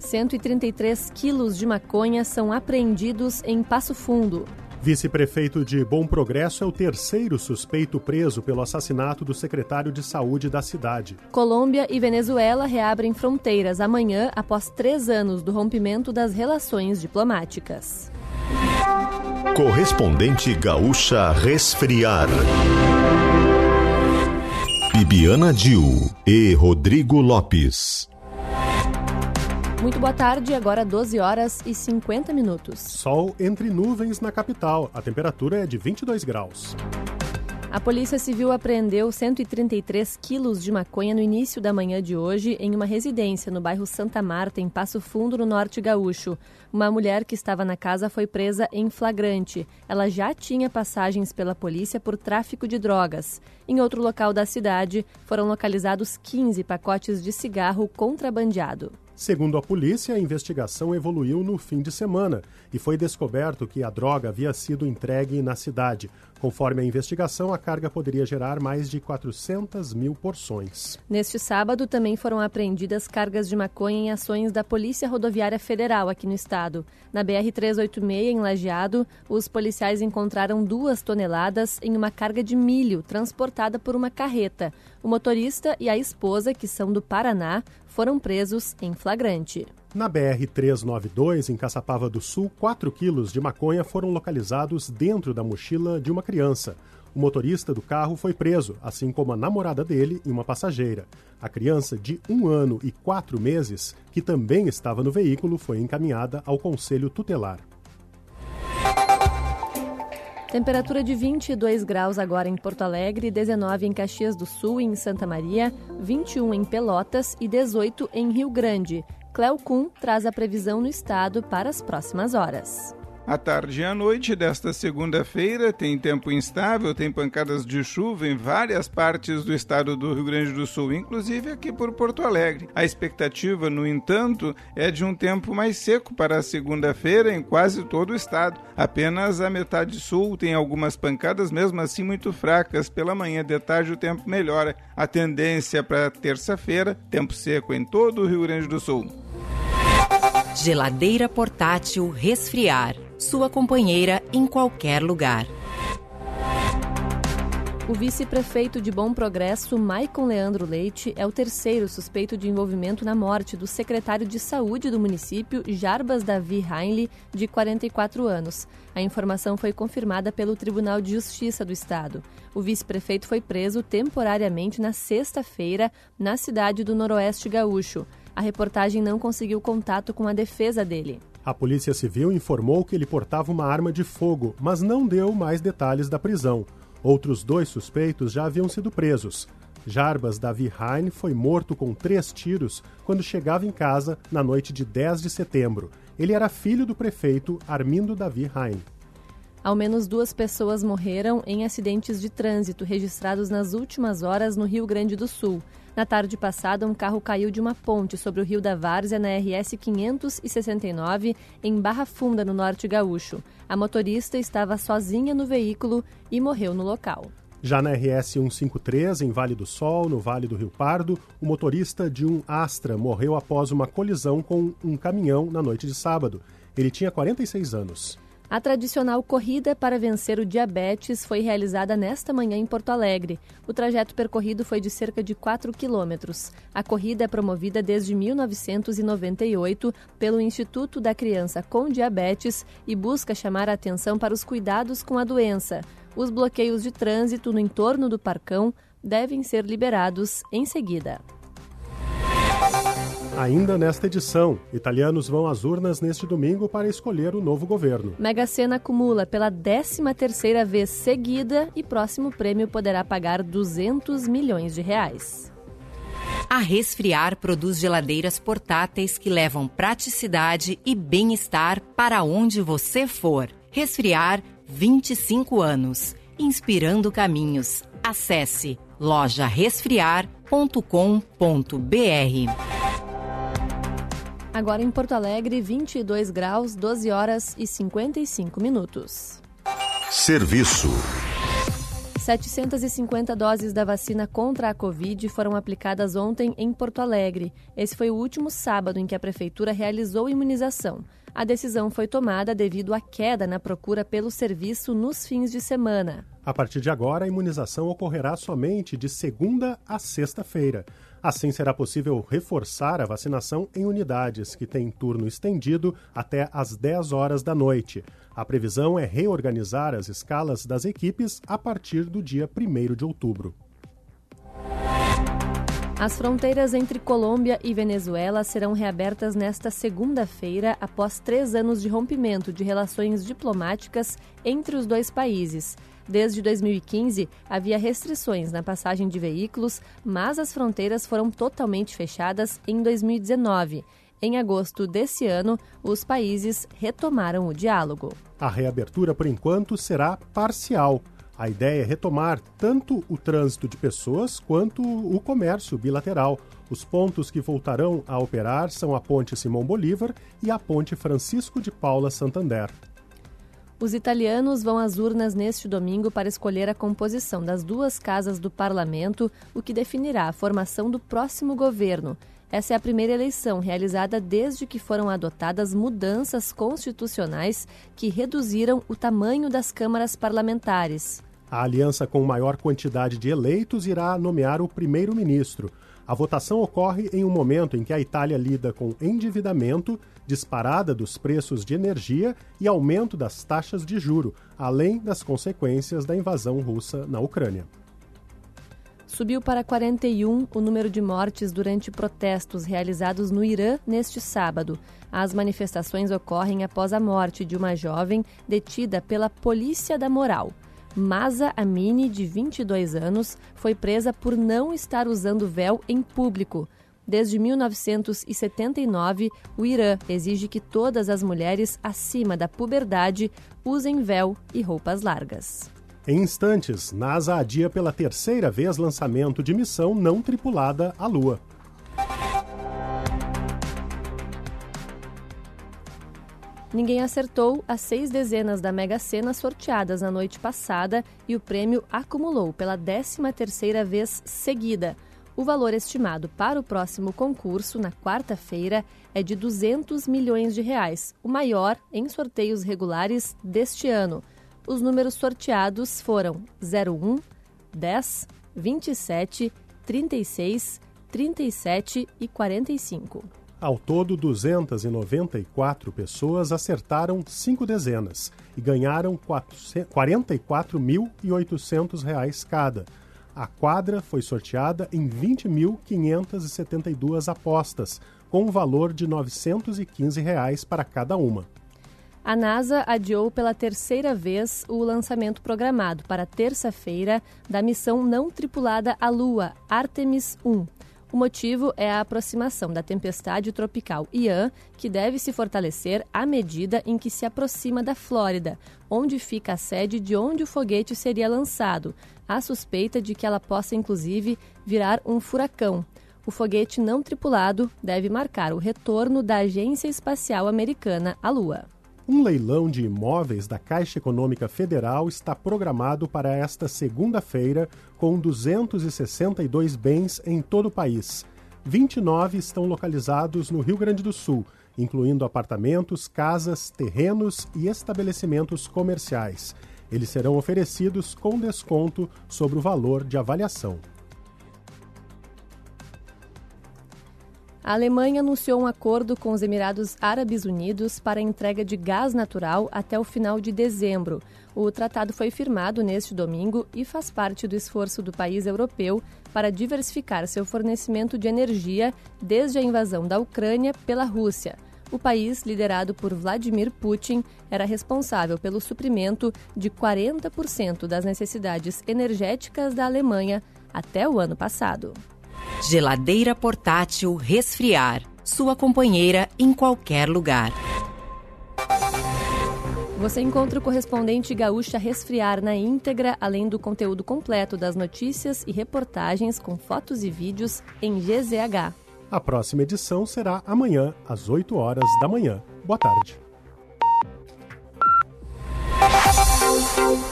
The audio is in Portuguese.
133 quilos de maconha são apreendidos em Passo Fundo. Vice-prefeito de Bom Progresso é o terceiro suspeito preso pelo assassinato do secretário de saúde da cidade. Colômbia e Venezuela reabrem fronteiras amanhã após 3 anos do rompimento das relações diplomáticas. Correspondente Gaúcha Resfriar. Bibiana Dil e Rodrigo Lopes. Muito boa tarde, agora 12 horas e 50 minutos. Sol entre nuvens na capital. A temperatura é de 22 graus. A Polícia Civil apreendeu 133 quilos de maconha no início da manhã de hoje em uma residência no bairro Santa Marta, em Passo Fundo, no Norte Gaúcho. Uma mulher que estava na casa foi presa em flagrante. Ela já tinha passagens pela polícia por tráfico de drogas. Em outro local da cidade, foram localizados 15 pacotes de cigarro contrabandeado. Segundo a polícia, a investigação evoluiu no fim de semana e foi descoberto que a droga havia sido entregue na cidade. Conforme a investigação, a carga poderia gerar mais de 400 mil porções. Neste sábado, também foram apreendidas cargas de maconha em ações da Polícia Rodoviária Federal aqui no estado. Na BR-386, em Lajeado, os policiais encontraram 2 toneladas em uma carga de milho transportada por uma carreta. O motorista e a esposa, que são do Paraná, foram presos em flagrante. Na BR-392, em Caçapava do Sul, 4 quilos de maconha foram localizados dentro da mochila de uma criança. O motorista do carro foi preso, assim como a namorada dele e uma passageira. A criança, de 1 ano e 4 meses, que também estava no veículo, foi encaminhada ao Conselho Tutelar. Temperatura de 22 graus agora em Porto Alegre, 19 em Caxias do Sul e em Santa Maria, 21 em Pelotas e 18 em Rio Grande. Cléo Kuhn traz a previsão no estado para as próximas horas. À tarde e à noite desta segunda-feira tem tempo instável, tem pancadas de chuva em várias partes do estado do Rio Grande do Sul, inclusive aqui por Porto Alegre. A expectativa, no entanto, é de um tempo mais seco para a segunda-feira em quase todo o estado. Apenas a metade sul tem algumas pancadas, mesmo assim muito fracas. Pela manhã, de tarde, o tempo melhora. A tendência para terça-feira, tempo seco em todo o Rio Grande do Sul. Geladeira portátil Resfriar. Sua companheira em qualquer lugar. O vice-prefeito de Bom Progresso, Maicon Leandro Leite, é o terceiro suspeito de envolvimento na morte do secretário de Saúde do município, Jarbas Davi Heinle, de 44 anos. A informação foi confirmada pelo Tribunal de Justiça do Estado. O vice-prefeito foi preso temporariamente na sexta-feira, na cidade do Noroeste Gaúcho. A reportagem não conseguiu contato com a defesa dele. A Polícia Civil informou que ele portava uma arma de fogo, mas não deu mais detalhes da prisão. Outros 2 suspeitos já haviam sido presos. Jarbas Davi Heinle foi morto com 3 tiros quando chegava em casa na noite de 10 de setembro. Ele era filho do prefeito Armindo Davi Heinle. Ao menos 2 pessoas morreram em acidentes de trânsito registrados nas últimas horas no Rio Grande do Sul. Na tarde passada, um carro caiu de uma ponte sobre o Rio da Várzea, na RS 569, em Barra Funda, no Norte Gaúcho. A motorista estava sozinha no veículo e morreu no local. Já na RS 153, em Vale do Sol, no Vale do Rio Pardo, o motorista de um Astra morreu após uma colisão com um caminhão na noite de sábado. Ele tinha 46 anos. A tradicional Corrida para Vencer o Diabetes foi realizada nesta manhã em Porto Alegre. O trajeto percorrido foi de cerca de 4 quilômetros. A corrida é promovida desde 1998 pelo Instituto da Criança com Diabetes e busca chamar a atenção para os cuidados com a doença. Os bloqueios de trânsito no entorno do Parcão devem ser liberados em seguida. Ainda nesta edição, italianos vão às urnas neste domingo para escolher o novo governo. Mega Sena acumula pela 13ª vez seguida e próximo prêmio poderá pagar 200 milhões de reais. A Resfriar produz geladeiras portáteis que levam praticidade e bem-estar para onde você for. Resfriar, 25 anos. Inspirando caminhos. Acesse lojaresfriar.com.br. Agora em Porto Alegre, 22 graus, 12 horas e 55 minutos. Serviço. 750 doses da vacina contra a Covid foram aplicadas ontem em Porto Alegre. Esse foi o último sábado em que a Prefeitura realizou a imunização. A decisão foi tomada devido à queda na procura pelo serviço nos fins de semana. A partir de agora, a imunização ocorrerá somente de segunda a sexta-feira. Assim, será possível reforçar a vacinação em unidades que têm turno estendido até às 10 horas da noite. A previsão é reorganizar as escalas das equipes a partir do dia 1º de outubro. As fronteiras entre Colômbia e Venezuela serão reabertas nesta segunda-feira, após 3 anos de rompimento de relações diplomáticas entre os dois países. Desde 2015, havia restrições na passagem de veículos, mas as fronteiras foram totalmente fechadas em 2019. Em agosto desse ano, os países retomaram o diálogo. A reabertura, por enquanto, será parcial. A ideia é retomar tanto o trânsito de pessoas quanto o comércio bilateral. Os pontos que voltarão a operar são a Ponte Simão Bolívar e a Ponte Francisco de Paula Santander. Os italianos vão às urnas neste domingo para escolher a composição das 2 casas do parlamento, o que definirá a formação do próximo governo. Essa é a primeira eleição realizada desde que foram adotadas mudanças constitucionais que reduziram o tamanho das câmaras parlamentares. A aliança com maior quantidade de eleitos irá nomear o primeiro-ministro. A votação ocorre em um momento em que a Itália lida com endividamento, disparada dos preços de energia e aumento das taxas de juro, além das consequências da invasão russa na Ucrânia. Subiu para 41 o número de mortes durante protestos realizados no Irã neste sábado. As manifestações ocorrem após a morte de uma jovem detida pela Polícia da Moral. Mahsa Amini, de 22 anos, foi presa por não estar usando véu em público. Desde 1979, o Irã exige que todas as mulheres acima da puberdade usem véu e roupas largas. Em instantes, NASA adia pela 3ª vez lançamento de missão não tripulada à Lua. Ninguém acertou as 6 dezenas da Mega Sena sorteadas na noite passada e o prêmio acumulou pela 13ª vez seguida. O valor estimado para o próximo concurso, na quarta-feira, é de R$200 milhões, o maior em sorteios regulares deste ano. Os números sorteados foram 01, 10, 27, 36, 37 e 45. Ao todo, 294 pessoas acertaram 5 dezenas e ganharam R$ 44.800 cada. A quadra foi sorteada em 20.572 apostas, com um valor de R$ 915 para cada uma. A NASA adiou pela 3ª vez o lançamento programado para terça-feira da missão não tripulada à Lua, Artemis 1. O motivo é a aproximação da tempestade tropical Ian, que deve se fortalecer à medida em que se aproxima da Flórida, onde fica a sede de onde o foguete seria lançado. Há suspeita de que ela possa, inclusive, virar um furacão. O foguete não tripulado deve marcar o retorno da Agência Espacial Americana à Lua. Um leilão de imóveis da Caixa Econômica Federal está programado para esta segunda-feira, com 262 bens em todo o país. 29 estão localizados no Rio Grande do Sul, incluindo apartamentos, casas, terrenos e estabelecimentos comerciais. Eles serão oferecidos com desconto sobre o valor de avaliação. A Alemanha anunciou um acordo com os Emirados Árabes Unidos para a entrega de gás natural até o final de dezembro. O tratado foi firmado neste domingo e faz parte do esforço do país europeu para diversificar seu fornecimento de energia desde a invasão da Ucrânia pela Rússia. O país, liderado por Vladimir Putin, era responsável pelo suprimento de 40% das necessidades energéticas da Alemanha até o ano passado. Geladeira portátil Resfriar, sua companheira em qualquer lugar. Você encontra o correspondente Gaúcha Resfriar na íntegra, além do conteúdo completo das notícias e reportagens com fotos e vídeos em GZH. A próxima edição será amanhã, às 8 horas da manhã. Boa tarde.